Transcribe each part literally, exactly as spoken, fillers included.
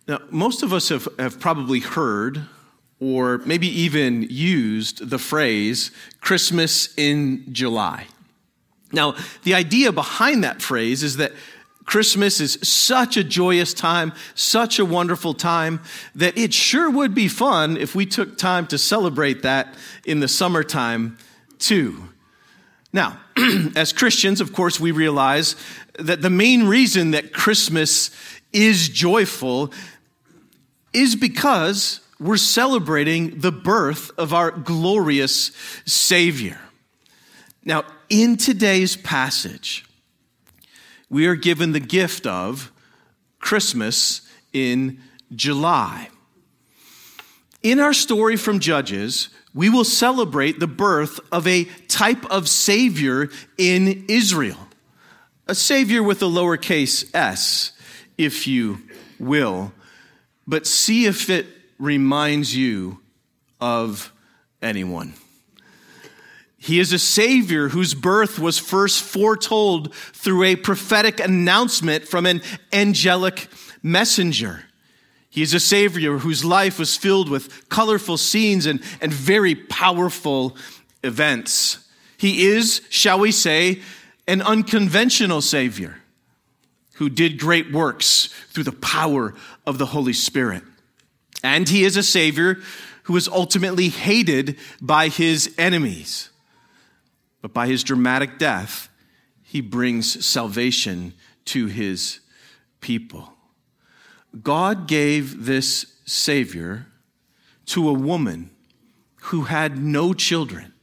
Now, most of us have, have probably heard or maybe even used the phrase Christmas in July. Now, the idea behind that phrase is that Christmas is such a joyous time, such a wonderful time, that it sure would be fun if we took time to celebrate that in the summertime too. Now, as Christians, of course, we realize that the main reason that Christmas is joyful is because we're celebrating the birth of our glorious Savior. Now, in today's passage, we are given the gift of Christmas in July. In our story from Judges, we will celebrate the birth of a type of Savior in Israel. A Savior with a lowercase s, if you will. But see if it reminds you of anyone. He is a Savior whose birth was first foretold through a prophetic announcement from an angelic messenger. He is a Savior whose life was filled with colorful scenes and, and very powerful events. He is, shall we say, an unconventional Savior who did great works through the power of the Holy Spirit. And he is a Savior who was ultimately hated by his enemies. But by his dramatic death, he brings salvation to his people. God gave this Savior to a woman who had no children.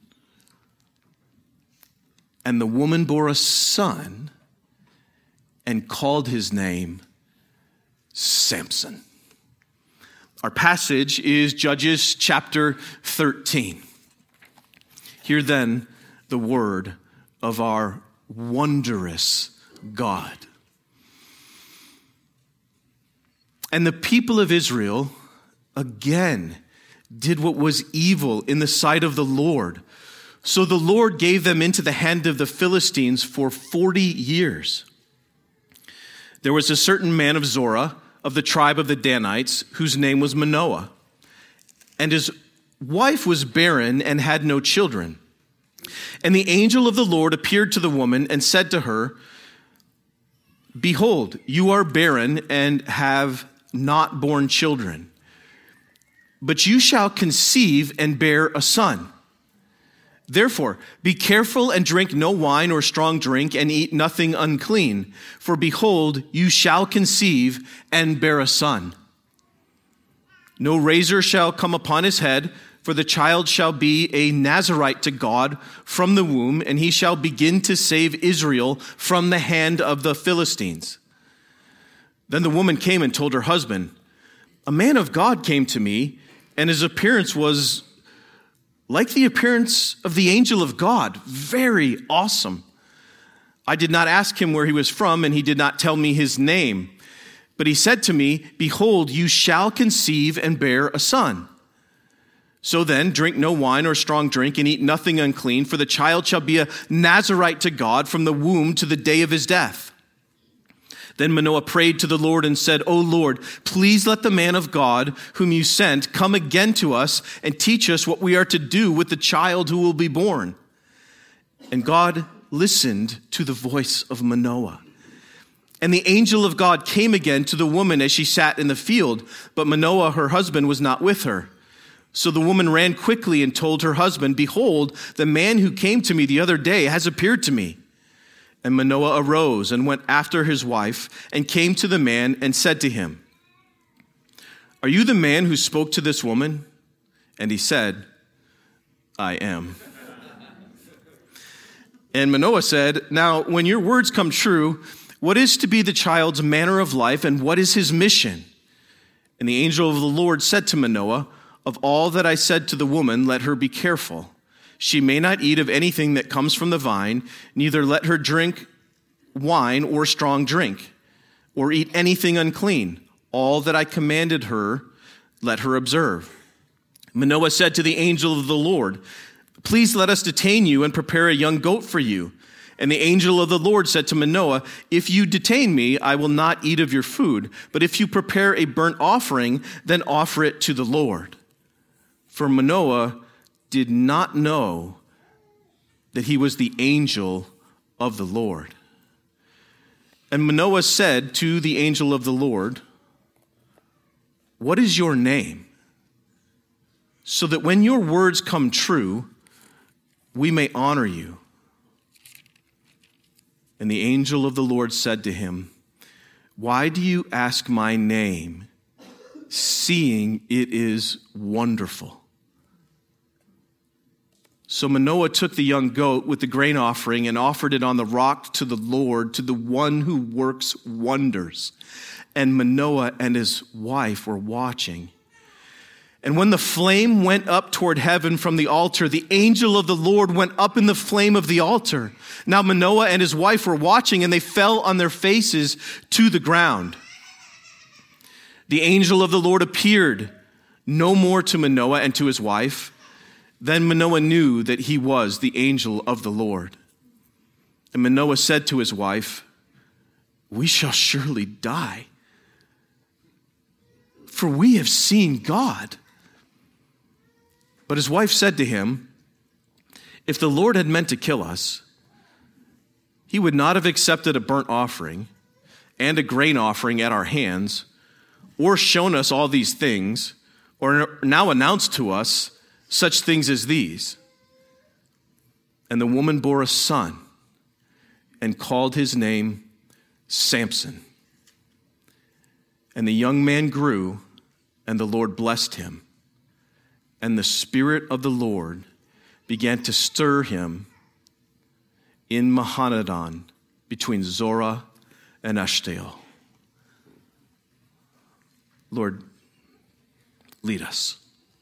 And the woman bore a son and called his name Samson. Our passage is Judges chapter thirteen. Hear then the word of our wondrous God. And the people of Israel again did what was evil in the sight of the Lord. So the Lord gave them into the hand of the Philistines for forty years. There was a certain man of Zorah, of the tribe of the Danites, whose name was Manoah. And his wife was barren and had no children. And the angel of the Lord appeared to the woman and said to her, "Behold, you are barren and have not borne children, but you shall conceive and bear a son. Therefore, be careful and drink no wine or strong drink and eat nothing unclean. For behold, you shall conceive and bear a son. No razor shall come upon his head, for the child shall be a Nazirite to God from the womb, and he shall begin to save Israel from the hand of the Philistines." Then the woman came and told her husband, "A man of God came to me, and his appearance was like the appearance of the angel of God, very awesome. I did not ask him where he was from, and he did not tell me his name. But he said to me, 'Behold, you shall conceive and bear a son. So then, drink no wine or strong drink, and eat nothing unclean, for the child shall be a Nazirite to God from the womb to the day of his death.' Then Manoah prayed to the Lord and said, 'O Lord, please let the man of God whom you sent come again to us and teach us what we are to do with the child who will be born.' And God listened to the voice of Manoah. And the angel of God came again to the woman as she sat in the field, but Manoah, her husband, was not with her. So the woman ran quickly and told her husband, 'Behold, the man who came to me the other day has appeared to me.' And Manoah arose and went after his wife and came to the man and said to him, 'Are you the man who spoke to this woman?' And he said, 'I am.' And Manoah said, 'Now, when your words come true, what is to be the child's manner of life, and what is his mission?' And the angel of the Lord said to Manoah, 'Of all that I said to the woman, let her be careful. She may not eat of anything that comes from the vine, neither let her drink wine or strong drink, or eat anything unclean. All that I commanded her, let her observe.' Manoah said to the angel of the Lord, 'Please let us detain you and prepare a young goat for you, And the angel of the Lord said to Manoah, if you detain me, I will not eat of your food. But if you prepare a burnt offering, then offer it to the Lord. For Manoah did not know that he was the angel of the Lord. And Manoah said to the angel of the Lord, what is your name? So that when your words come true, we may honor you. And the angel of the Lord said to him, why do you ask my name, seeing it is wonderful? So Manoah took the young goat with the grain offering and offered it on the rock to the Lord, to the one who works wonders. And Manoah and his wife were watching. And when the flame went up toward heaven from the altar, the angel of the Lord went up in the flame of the altar. Now Manoah and his wife were watching, and they fell on their faces to the ground. The angel of the Lord appeared no more to Manoah and to his wife. Then Manoah knew that he was the angel of the Lord. And Manoah said to his wife, we shall surely die, for we have seen God. But his wife said to him, if the Lord had meant to kill us, he would not have accepted a burnt offering and a grain offering at our hands, or shown us all these things, or now announced to us such things as these. And the woman bore a son and called his name Samson. And the young man grew, and the Lord blessed him. And the Spirit of the Lord began to stir him in Mahaneh-dan, between Zorah and Eshtaol. Lord, lead us.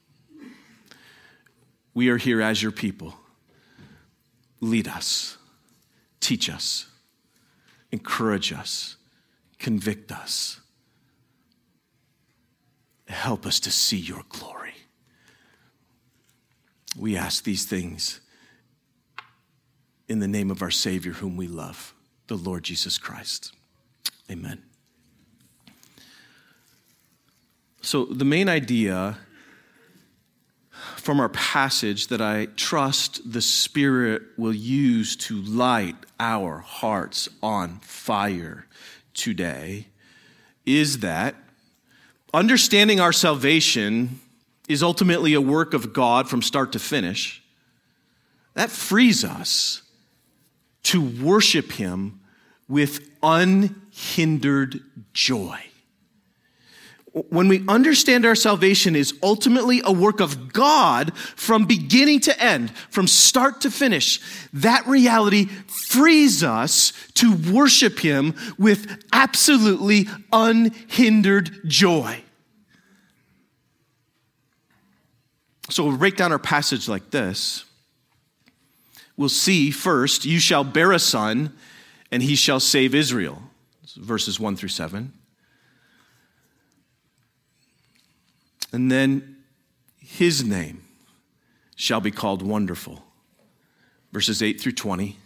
We are here as your people. Lead us. Teach us. Encourage us. Convict us. Help us to see your glory. We ask these things in the name of our Savior, whom we love, the Lord Jesus Christ. Amen. So the main idea from our passage that I trust the Spirit will use to light our hearts on fire today is that understanding our salvation is ultimately a work of God from start to finish. That frees us to worship him with unhindered joy. When we understand our salvation is ultimately a work of God from beginning to end, from start to finish, that reality frees us to worship him with absolutely unhindered joy. So we'll break down our passage like this. We'll see first, you shall bear a son, and he shall save Israel. Verses one through seven. And then his name shall be called Wonderful. Verses eight through twenty.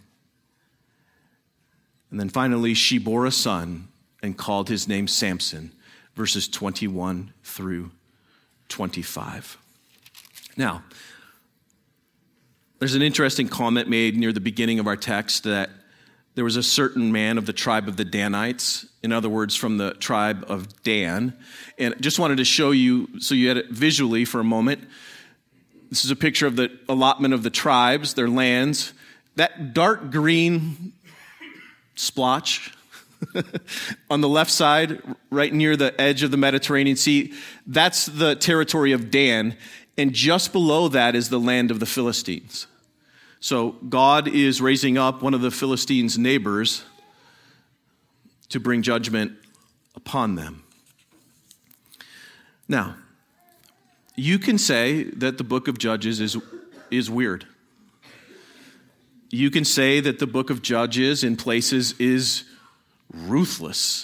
And then finally, she bore a son and called his name Samson. Verses twenty-one through twenty-five. Now, there's an interesting comment made near the beginning of our text that there was a certain man of the tribe of the Danites, in other words, from the tribe of Dan. And just wanted to show you, so you had it visually for a moment. This is a picture of the allotment of the tribes, their lands. That dark green splotch on the left side, right near the edge of the Mediterranean Sea, that's the territory of Dan. And just below that is the land of the Philistines. So God is raising up one of the Philistines' neighbors to bring judgment upon them. Now, you can say that the book of Judges is, is weird. You can say that the book of Judges in places is ruthless.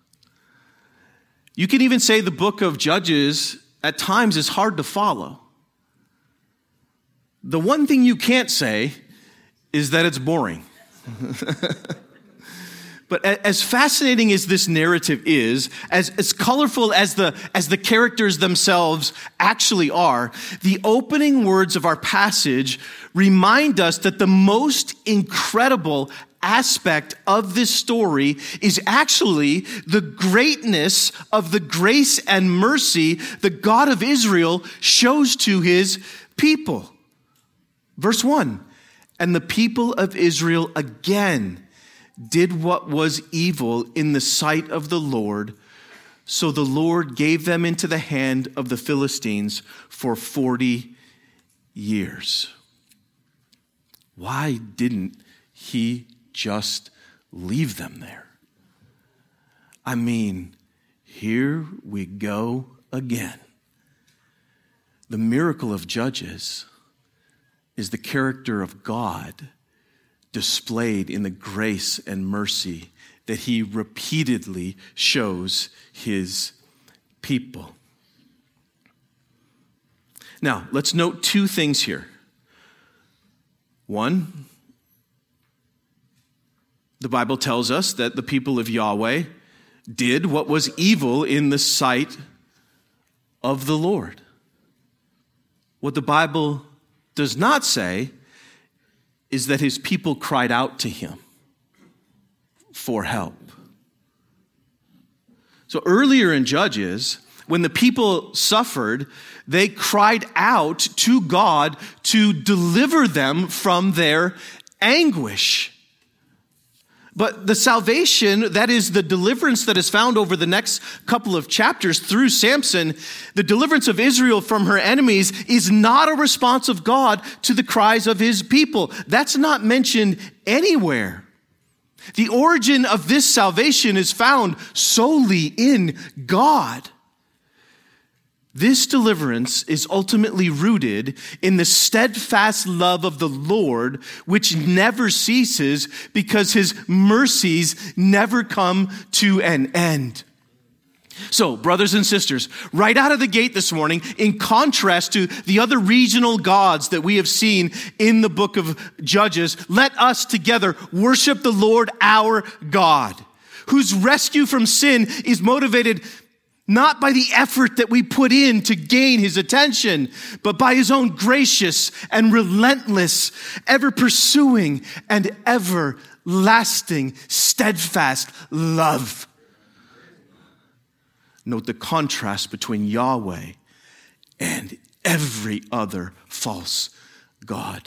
You can even say the book of Judges at times is hard to follow. The one thing you can't say is that it's boring. But as fascinating as this narrative is, as, as colorful as the, as the characters themselves actually are, the opening words of our passage remind us that the most incredible aspect of this story is actually the greatness of the grace and mercy the God of Israel shows to his people. Verse one, and the people of Israel again did what was evil in the sight of the Lord, so the Lord gave them into the hand of the Philistines for forty years. Why didn't he just leave them there? I mean, here we go again. The miracle of Judges is the character of God displayed in the grace and mercy that he repeatedly shows his people. Now, let's note two things here. One, the Bible tells us that the people of Yahweh did what was evil in the sight of the Lord. What the Bible does not say is that his people cried out to him for help. So earlier in Judges, when the people suffered, they cried out to God to deliver them from their anguish. But the salvation, that is the deliverance that is found over the next couple of chapters through Samson, the deliverance of Israel from her enemies is not a response of God to the cries of his people. That's not mentioned anywhere. The origin of this salvation is found solely in God. This deliverance is ultimately rooted in the steadfast love of the Lord, which never ceases because his mercies never come to an end. So, brothers and sisters, right out of the gate this morning, in contrast to the other regional gods that we have seen in the book of Judges, let us together worship the Lord our God, whose rescue from sin is motivated not by the effort that we put in to gain his attention, but by his own gracious and relentless, ever pursuing and everlasting, steadfast love. Note the contrast between Yahweh and every other false god.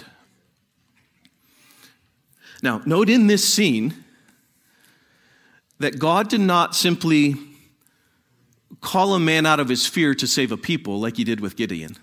Now, note in this scene that God did not simply call a man out of his fear to save a people like he did with Gideon.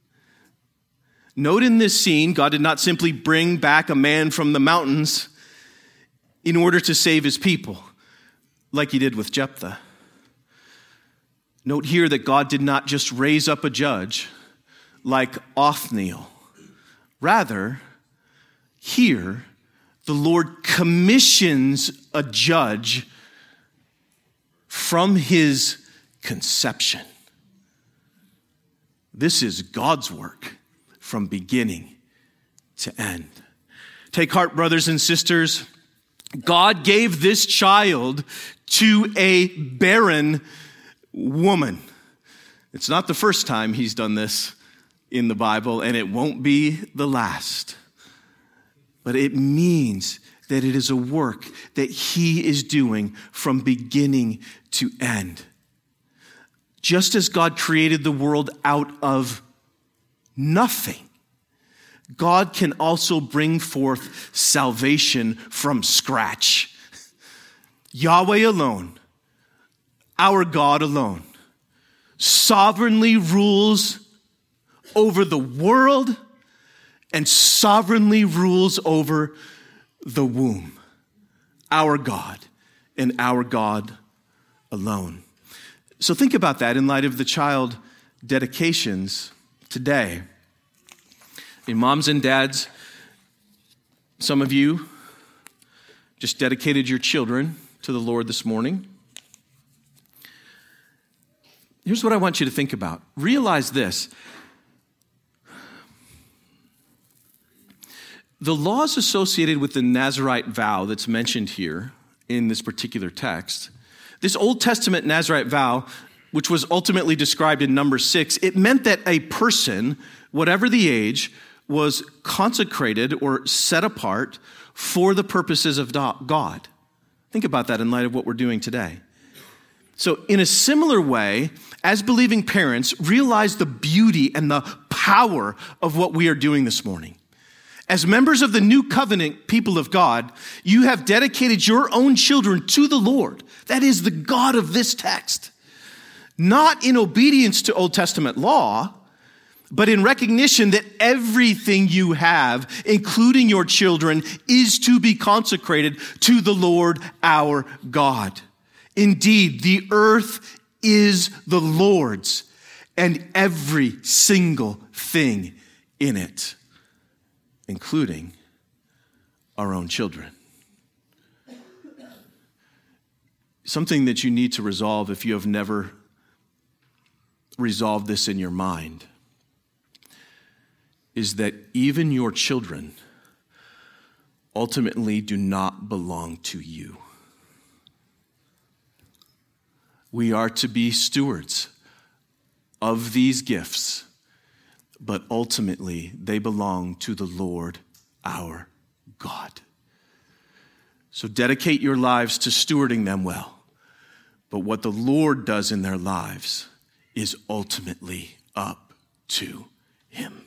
Note in this scene, God did not simply bring back a man from the mountains in order to save his people like he did with Jephthah. Note here that God did not just raise up a judge like Othniel. Rather, here, the Lord commissions a judge from his conception. This is God's work from beginning to end. Take heart, brothers and sisters. God gave this child to a barren woman. It's not the first time he's done this in the Bible, and it won't be the last. But it means that it is a work that he is doing from beginning to end. Just as God created the world out of nothing, God can also bring forth salvation from scratch. Yahweh alone, our God alone, sovereignly rules over the world and sovereignly rules over the womb. Our God and our God alone. So think about that in light of the child dedications today. In moms and dads, some of you just dedicated your children to the Lord this morning. Here's what I want you to think about. Realize this. the laws associated with the Nazirite vow that's mentioned here in this particular text, this Old Testament Nazirite vow, which was ultimately described in Numbers six, it meant that a person, whatever the age, was consecrated or set apart for the purposes of God. Think about that in light of what we're doing today. So in a similar way, as believing parents, realize the beauty and the power of what we are doing this morning. As members of the new covenant people of God, you have dedicated your own children to the Lord. That is the God of this text. Not in obedience to Old Testament law, but in recognition that everything you have, including your children, is to be consecrated to the Lord our God. Indeed, the earth is the Lord's, and every single thing in it, including our own children. Something that you need to resolve if you have never resolved this in your mind is that even your children ultimately do not belong to you. We are to be stewards of these gifts, but ultimately they belong to the Lord our God. So dedicate your lives to stewarding them well. But what the Lord does in their lives is ultimately up to Him.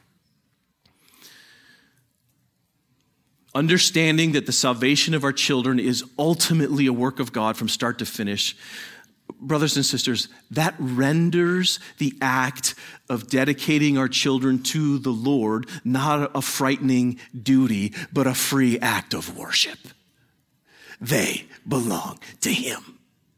Understanding that the salvation of our children is ultimately a work of God from start to finish, brothers and sisters, that renders the act of dedicating our children to the Lord not a frightening duty, but a free act of worship. They belong to Him.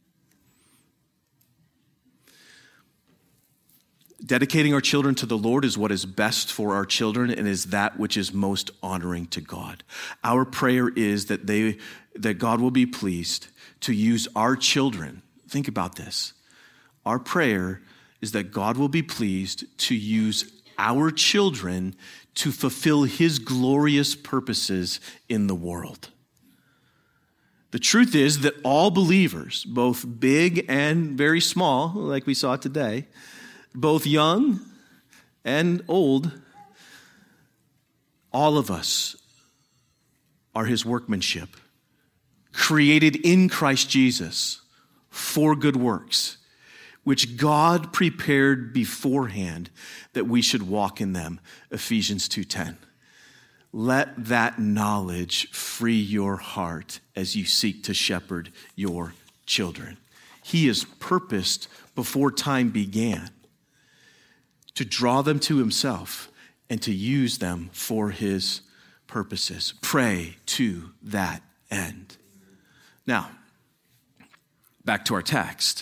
Dedicating our children to the Lord is what is best for our children and is that which is most honoring to God. Our prayer is that they, that God will be pleased to use our children. Think about this. Our prayer is that God will be pleased to use our children to fulfill His glorious purposes in the world. The truth is that all believers, both big and very small, like we saw today, both young and old, all of us are His workmanship, created in Christ Jesus for good works, which God prepared beforehand that we should walk in them. Ephesians two ten. Let that knowledge free your heart as you seek to shepherd your children. He is purposed before time began to draw them to Himself and to use them for His purposes. Pray to that end. Now, back to our text.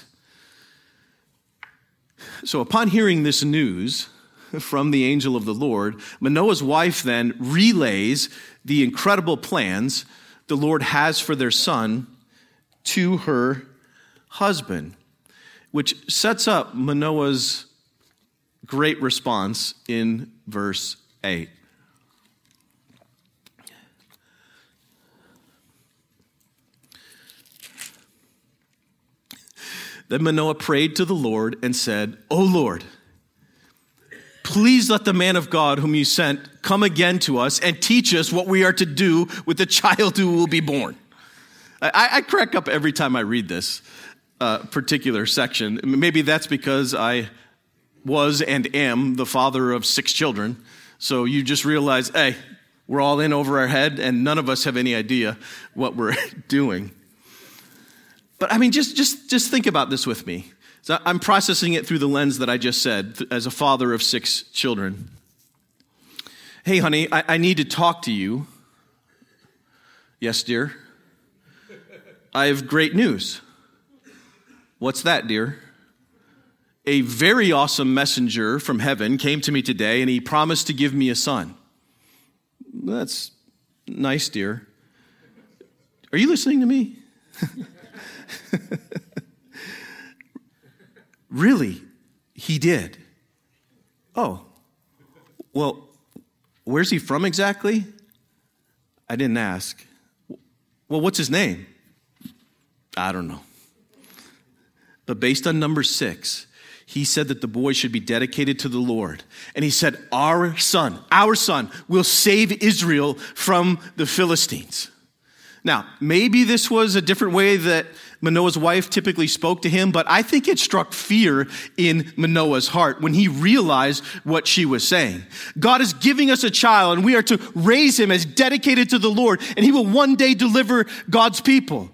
So upon hearing this news from the angel of the Lord, Manoah's wife then relays the incredible plans the Lord has for their son to her husband, which sets up Manoah's great response in verse eight. Then Manoah prayed to the Lord and said, O Lord, please let the man of God whom you sent come again to us and teach us what we are to do with the child who will be born. I, I crack up every time I read this uh, particular section. Maybe that's because I was and am the father of six children. So you just realize, hey, we're all in over our head and none of us have any idea what we're doing. But I mean, just, just, just think about this with me. So I'm processing it through the lens that I just said as a father of six children. Hey, honey, I, I need to talk to you. Yes, dear. I have great news. What's that, dear? A very awesome messenger from heaven came to me today, and he promised to give me a son. That's nice, dear. Are you listening to me? Really, he did. Oh, well, where's he from exactly? I didn't ask. Well, what's his name? I don't know. But based on number six, he said that the boy should be dedicated to the Lord. And he said, our son, our son will save Israel from the Philistines. Now, maybe this was a different way that Manoah's wife typically spoke to him, but I think it struck fear in Manoah's heart when he realized what she was saying. God is giving us a child, and we are to raise him as dedicated to the Lord, and he will one day deliver God's people.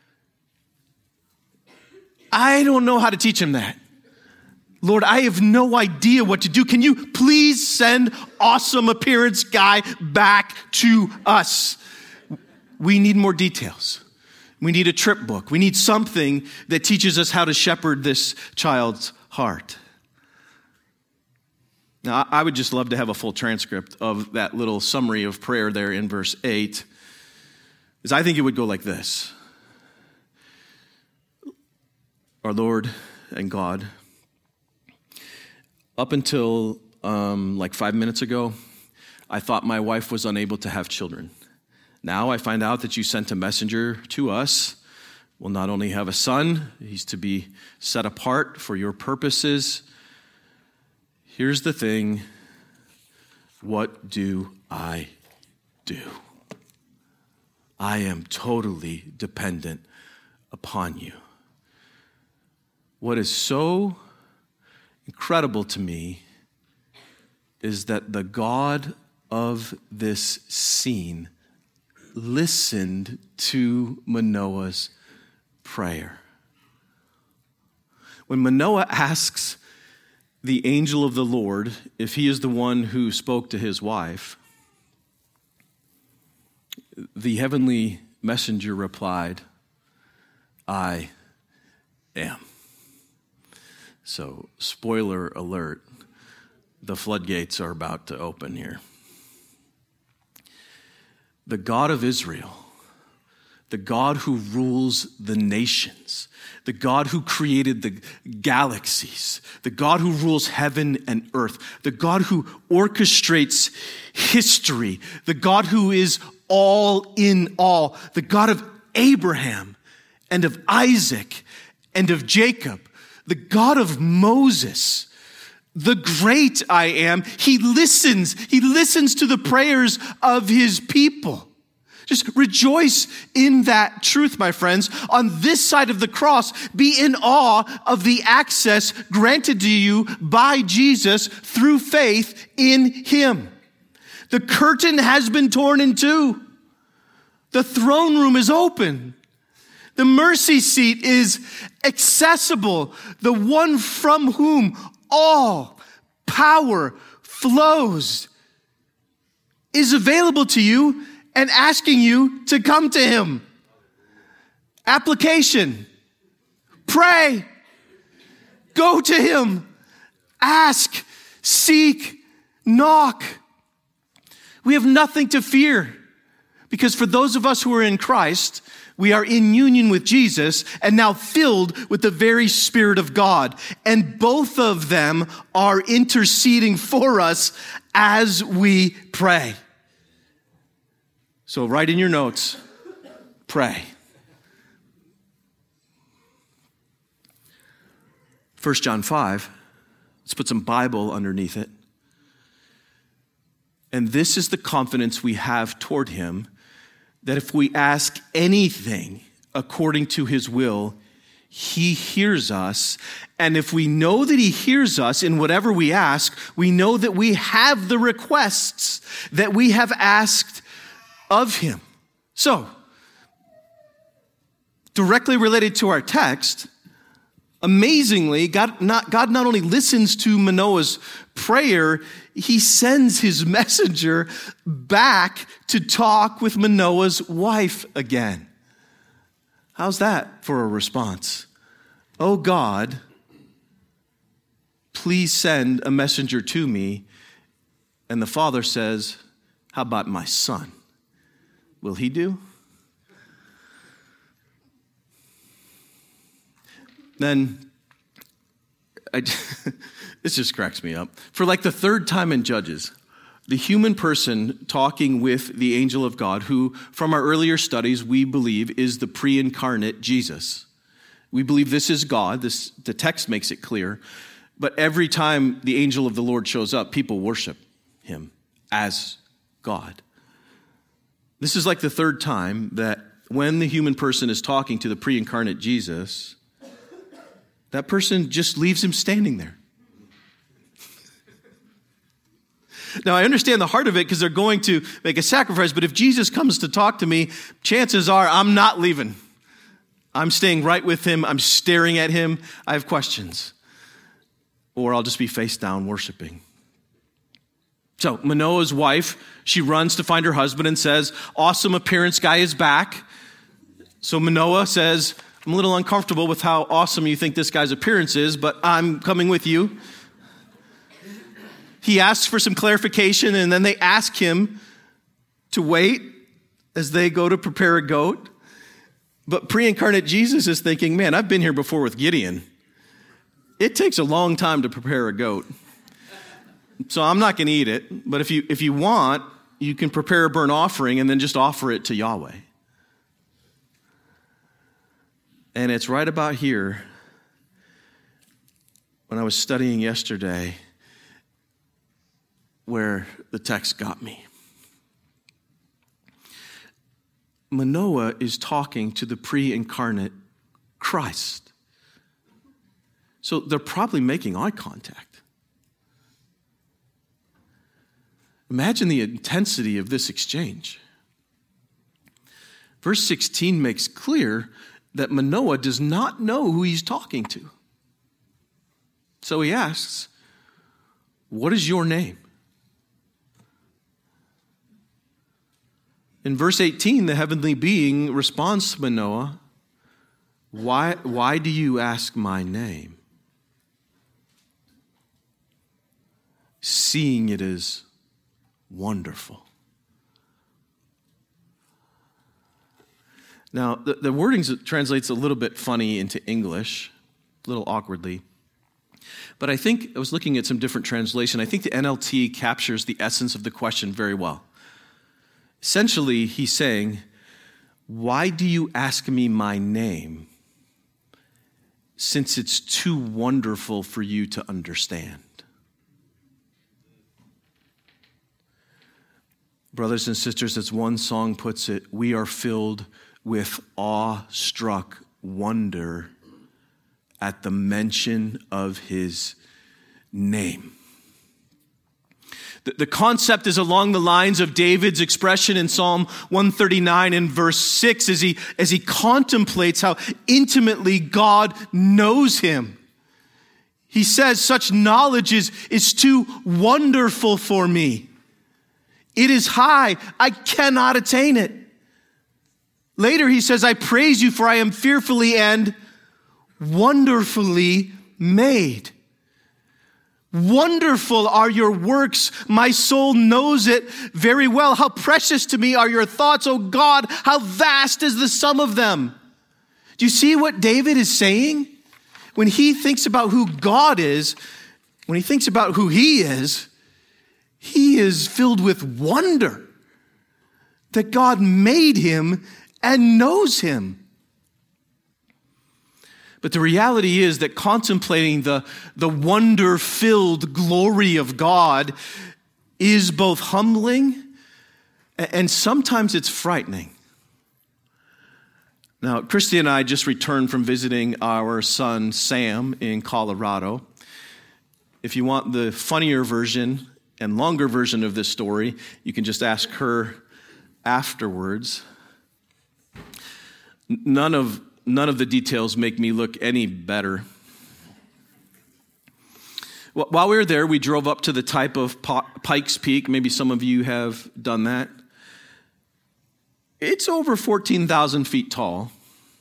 I don't know how to teach him that. Lord, I have no idea what to do. Can you please send awesome appearance guy back to us? We need more details. We need a trip book. We need something that teaches us how to shepherd this child's heart. Now, I would just love to have a full transcript of that little summary of prayer there in verse eight, because I think it would go like this. Our Lord and God, up until um, like five minutes ago, I thought my wife was unable to have children. Now I find out that you sent a messenger to us. We'll not only have a son, he's to be set apart for your purposes. Here's the thing. What do I do? I am totally dependent upon you. What is so incredible to me is that the God of this scene listened to Manoah's prayer. When Manoah asks the angel of the Lord if he is the one who spoke to his wife, the heavenly messenger replied, I am. So, spoiler alert, the floodgates are about to open here. The God of Israel, the God who rules the nations, the God who created the galaxies, the God who rules heaven and earth, the God who orchestrates history, the God who is all in all, the God of Abraham and of Isaac and of Jacob, the God of Moses, the great I am, he listens. He listens to the prayers of his people. Just rejoice in that truth, my friends. On this side of the cross, be in awe of the access granted to you by Jesus through faith in him. The curtain has been torn in two. The throne room is open. The mercy seat is accessible. The one from whom all power flows is available to you and asking you to come to him. Application. Pray. Go to him. Ask. Seek. Knock. We have nothing to fear because for those of us who are in Christ, we are in union with Jesus and now filled with the very Spirit of God. And both of them are interceding for us as we pray. So write in your notes, pray. First John five, let's put some Bible underneath it. And this is the confidence we have toward him, that if we ask anything according to his will, he hears us. And if we know that he hears us in whatever we ask, we know that we have the requests that we have asked of him. So, directly related to our text, amazingly, God not, God not only listens to Manoah's prayer, he sends his messenger back to talk with Manoah's wife again. How's that for a response? Oh God, please send a messenger to me. And the father says, how about my son? Will he do? Then, I, this just cracks me up. For like the third time in Judges, the human person talking with the angel of God, who from our earlier studies we believe is the pre-incarnate Jesus. We believe this is God. This, the text makes it clear. But every time the angel of the Lord shows up, people worship him as God. This is like the third time that when the human person is talking to the pre-incarnate Jesus, that person just leaves him standing there. Now, I understand the heart of it because they're going to make a sacrifice, but if Jesus comes to talk to me, chances are I'm not leaving. I'm staying right with him. I'm staring at him. I have questions. Or I'll just be face down worshiping. So Manoah's wife, she runs to find her husband and says, awesome appearance guy is back. So Manoah says, I'm a little uncomfortable with how awesome you think this guy's appearance is, but I'm coming with you. He asks for some clarification, and then they ask him to wait as they go to prepare a goat. But pre-incarnate Jesus is thinking, man, I've been here before with Gideon. It takes a long time to prepare a goat. So I'm not going to eat it. But if you if you want, you can prepare a burnt offering and then just offer it to Yahweh. And it's right about here, when I was studying yesterday, where the text got me. Manoah is talking to the pre-incarnate Christ. So they're probably making eye contact. Imagine the intensity of this exchange. Verse sixteen makes clear that Manoah does not know who he's talking to. So he asks, what is your name? In verse eighteen, the heavenly being responds to Manoah, why, why do you ask my name? Seeing it is wonderful. Now, the, the wording translates a little bit funny into English, a little awkwardly. But I think, I was looking at some different translation, I think the N L T captures the essence of the question very well. Essentially, he's saying, why do you ask me my name, since it's too wonderful for you to understand? Brothers and sisters, as one song puts it, we are filled with awe-struck wonder at the mention of his name. The concept is along the lines of David's expression in Psalm one thirty-nine and verse six as he, as he contemplates how intimately God knows him. He says, such knowledge is, is too wonderful for me. It is high. I cannot attain it. Later he says, I praise you for I am fearfully and wonderfully made. Wonderful are your works. My soul knows it very well. How precious to me are your thoughts, O God. How vast is the sum of them. Do you see what David is saying? When he thinks about who God is, when he thinks about who he is, he is filled with wonder that God made him and knows him. But the reality is that contemplating the, the wonder-filled glory of God is both humbling and sometimes it's frightening. Now, Christy and I just returned from visiting our son Sam in Colorado. If you want the funnier version and longer version of this story, you can just ask her afterwards. None of None of the details make me look any better. While we were there, we drove up to the type of Pikes Peak. Maybe some of you have done that. It's over fourteen thousand feet tall.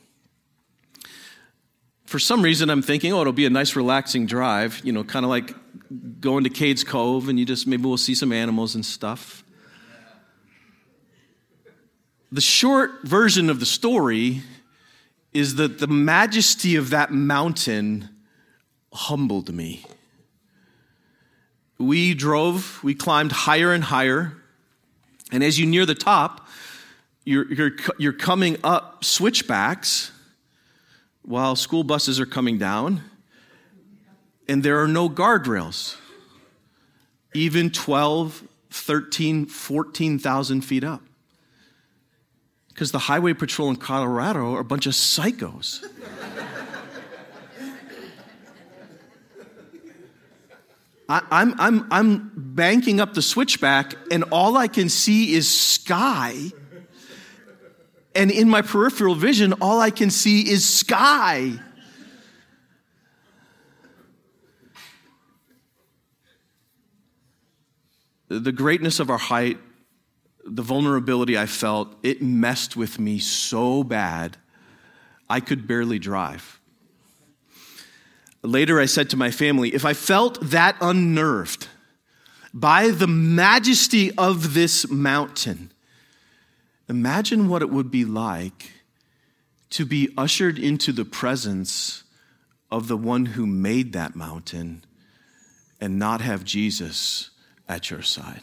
For some reason, I'm thinking, oh, it'll be a nice, relaxing drive, you know, kind of like going to Cades Cove, and you just, maybe we'll see some animals and stuff. The short version of the story is that the majesty of that mountain humbled me. we drove, we climbed higher and higher. And as you near the top, you're, you're, you're coming up switchbacks while school buses are coming down. And there are no guardrails, even twelve, thirteen, fourteen thousand feet up. Because the highway patrol in Colorado are a bunch of psychos. I, I'm, I'm, I'm banking up the switchback, and all I can see is sky. And in my peripheral vision, all I can see is sky. The greatness of our height, the vulnerability I felt, it messed with me so bad, I could barely drive. Later, I said to my family, if I felt that unnerved by the majesty of this mountain, imagine what it would be like to be ushered into the presence of the one who made that mountain and not have Jesus at your side.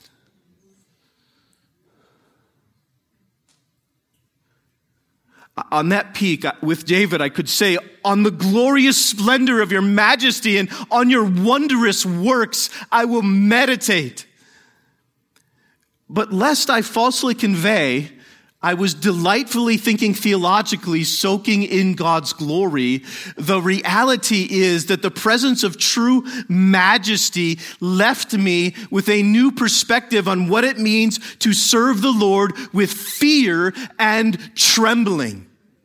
On that peak, with David, I could say, on the glorious splendor of your majesty and on your wondrous works, I will meditate. But lest I falsely convey, I was delightfully thinking theologically, soaking in God's glory. The reality is that the presence of true majesty left me with a new perspective on what it means to serve the Lord with fear and trembling.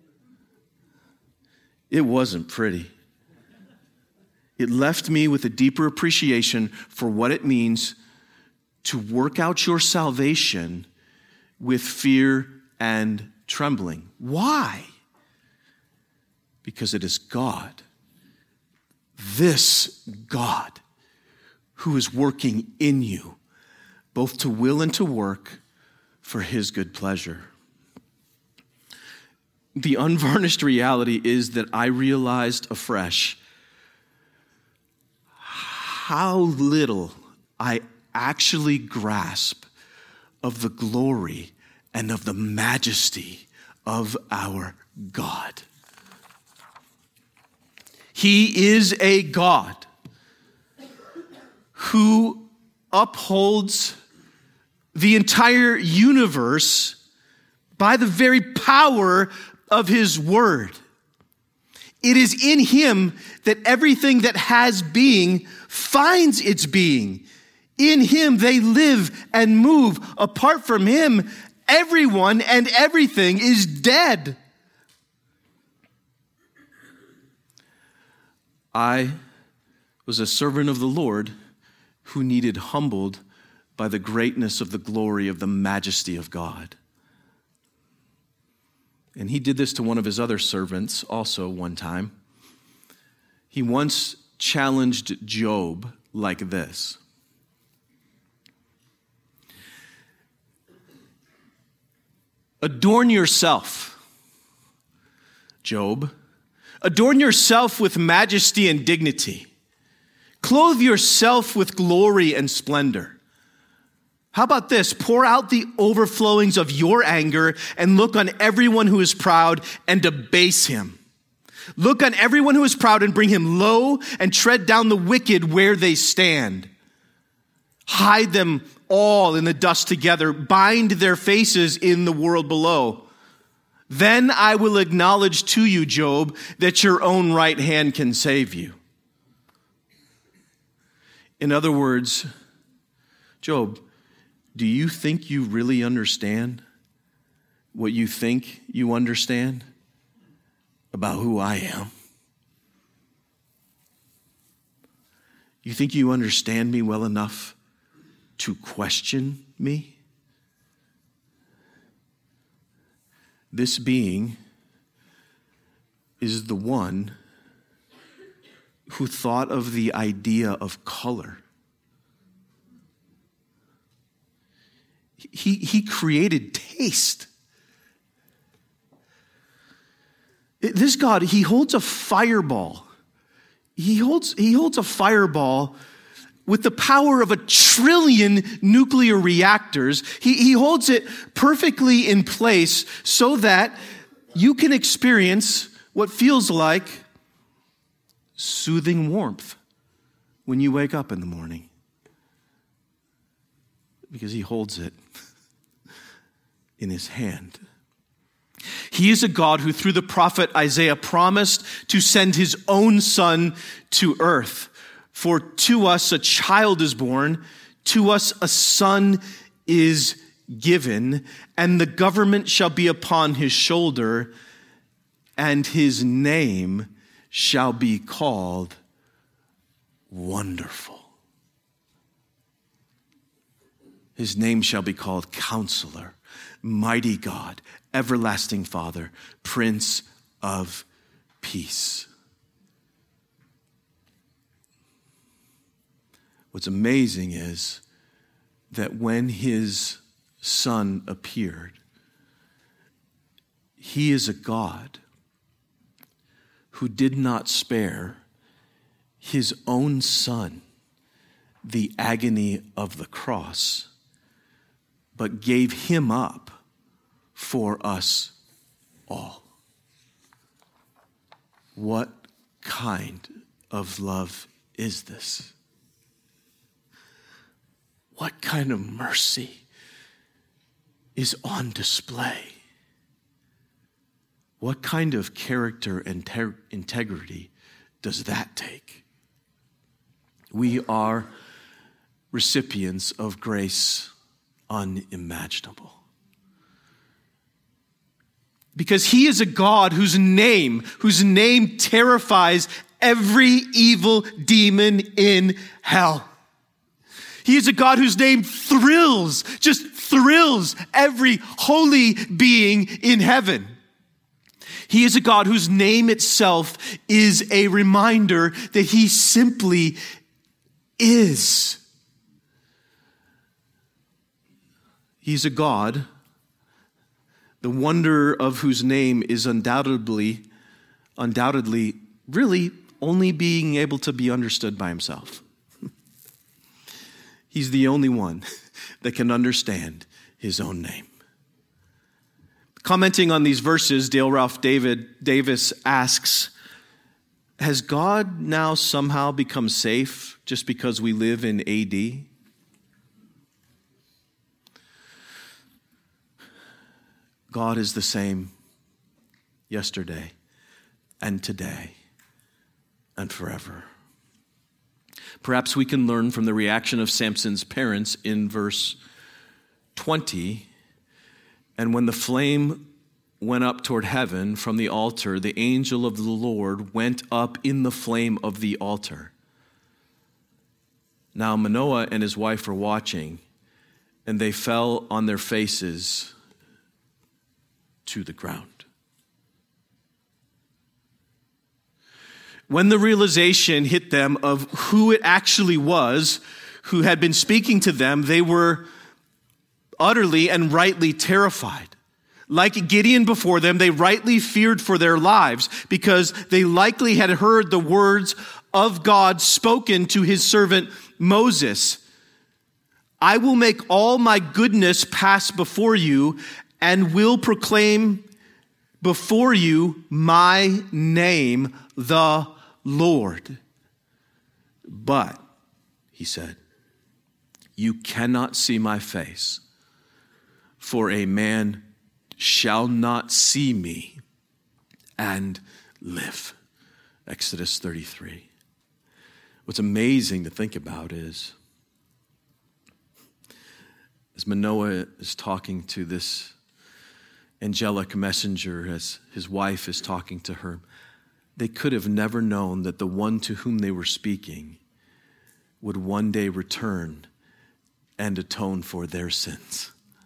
It wasn't pretty. It left me with a deeper appreciation for what it means to work out your salvation with fear and trembling. Why? Because it is God, this God, who is working in you, both to will and to work for his good pleasure. The unvarnished reality is that I realized afresh how little I actually grasp of the glory and of the majesty of our God. He is a God who upholds the entire universe by the very power of his word. It is in him that everything that has being finds its being. In him they live and move. Apart from him, everyone and everything is dead. I was a servant of the Lord who needed humbled by the greatness of the glory of the majesty of God. And he did this to one of his other servants also one time. He once challenged Job like this. Adorn yourself, Job. Adorn yourself with majesty and dignity. Clothe yourself with glory and splendor. How about this? Pour out the overflowings of your anger and look on everyone who is proud and debase him. Look on everyone who is proud and bring him low and tread down the wicked where they stand. Hide them all in the dust together. Bind their faces in the world below. Then I will acknowledge to you, Job, that your own right hand can save you. In other words, Job, do you think you really understand what you think you understand about who I am? You think you understand me well enough to question me? This being is the one who thought of the idea of color. He, he created taste. This God, he holds a fireball. He holds, he holds a fireball with the power of a trillion nuclear reactors. He, he holds it perfectly in place so that you can experience what feels like soothing warmth when you wake up in the morning. Because he holds it in his hand. He is a God who, through the prophet Isaiah, promised to send his own son to earth. For to us a child is born, to us a son is given, and the government shall be upon his shoulder, and his name shall be called Wonderful. His name shall be called Counselor, Mighty God, Everlasting Father, Prince of Peace. What's amazing is that when his son appeared, he is a God who did not spare his own son the agony of the cross, but gave him up for us all. What kind of love is this? What kind of mercy is on display? What kind of character and ter- integrity does that take? We are recipients of grace unimaginable. Because he is a God whose name, whose name terrifies every evil demon in hell. He is a God whose name thrills, just thrills every holy being in heaven. He is a God whose name itself is a reminder that he simply is. He's a God, the wonder of whose name is undoubtedly, undoubtedly, really only being able to be understood by himself. He's the only one that can understand his own name. Commenting on these verses, Dale Ralph David Davis asks, has God now somehow become safe just because we live in A D? God is the same yesterday and today and forever. Perhaps we can learn from the reaction of Samson's parents in verse twenty. And when the flame went up toward heaven from the altar, the angel of the Lord went up in the flame of the altar. Now Manoah and his wife were watching, and they fell on their faces to the ground. When the realization hit them of who it actually was who had been speaking to them, they were utterly and rightly terrified. Like Gideon before them, they rightly feared for their lives because they likely had heard the words of God spoken to his servant Moses. I will make all my goodness pass before you and will proclaim before you my name, the Lord. But, he said, you cannot see my face, for a man shall not see me and live. Exodus thirty-three. What's amazing to think about is, as Manoah is talking to this angelic messenger, as his wife is talking to her, they could have never known that the one to whom they were speaking would one day return and atone for their sins.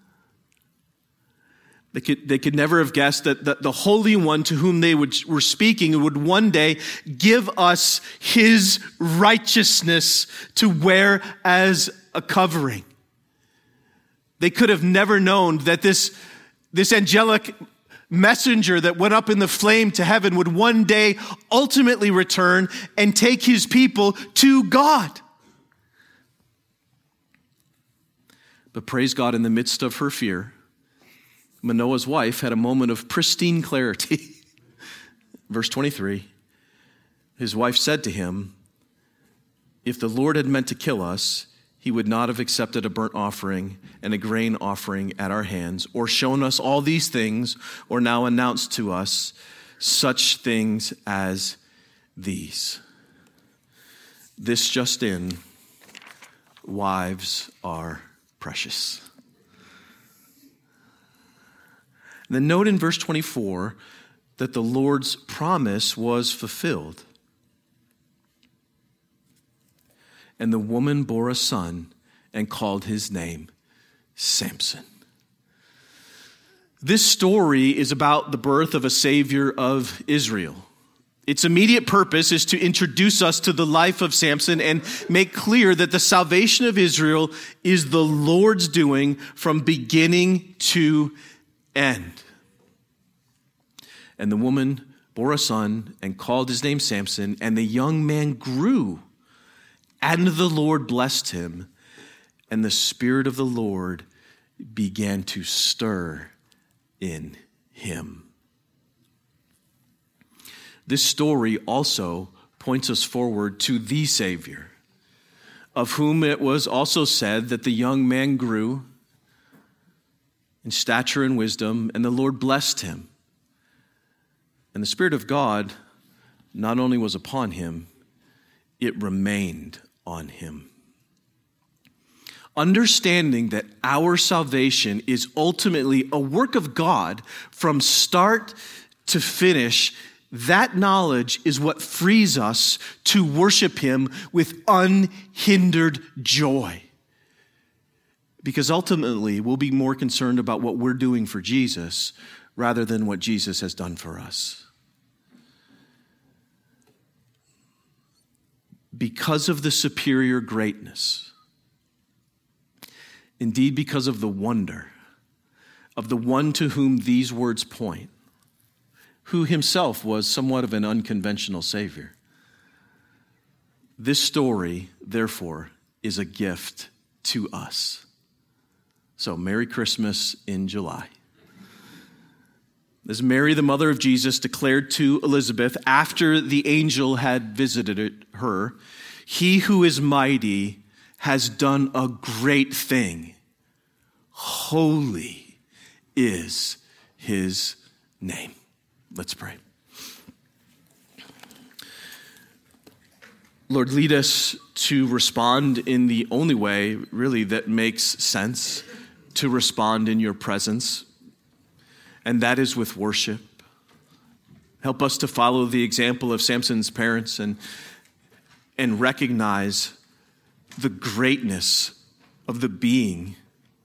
They could, they could never have guessed that the, the Holy One to whom they would, were speaking would one day give us his righteousness to wear as a covering. They could have never known that this, this angelic messenger that went up in the flame to heaven would one day ultimately return and take his people to God. But praise God, in the midst of her fear, Manoah's wife had a moment of pristine clarity. Verse twenty-three, his wife said to him, if the Lord had meant to kill us, he would not have accepted a burnt offering and a grain offering at our hands, or shown us all these things, or now announced to us such things as these. This just in, wives are precious. And then note in verse twenty-four that the Lord's promise was fulfilled. And the woman bore a son and called his name Samson. This story is about the birth of a Savior of Israel. Its immediate purpose is to introduce us to the life of Samson and make clear that the salvation of Israel is the Lord's doing from beginning to end. And the woman bore a son and called his name Samson, and the young man grew. And the Lord blessed him, and the Spirit of the Lord began to stir in him. This story also points us forward to the Savior, of whom it was also said that the young man grew in stature and wisdom, and the Lord blessed him. And the Spirit of God not only was upon him, it remained on him. Understanding that our salvation is ultimately a work of God from start to finish, that knowledge is what frees us to worship him with unhindered joy. Because ultimately, we'll be more concerned about what we're doing for Jesus rather than what Jesus has done for us. Because of the superior greatness, indeed because of the wonder of the one to whom these words point, who himself was somewhat of an unconventional Savior. This story, therefore, is a gift to us. So, Merry Christmas in July. As Mary, the mother of Jesus, declared to Elizabeth after the angel had visited her, he who is mighty has done a great thing. Holy is his name. Let's pray. Lord, lead us to respond in the only way, really, that makes sense to respond in your presence, and that is with worship. Help us to follow the example of Samson's parents and, and recognize the greatness of the being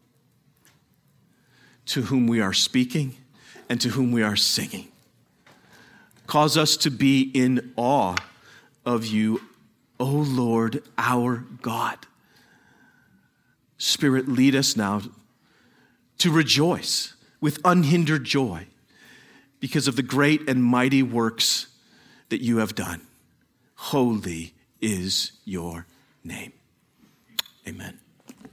to whom we are speaking and to whom we are singing. Cause us to be in awe of you, O Lord, our God. Spirit, lead us now to rejoice with unhindered joy because of the great and mighty works that you have done. Holy is your name. Amen.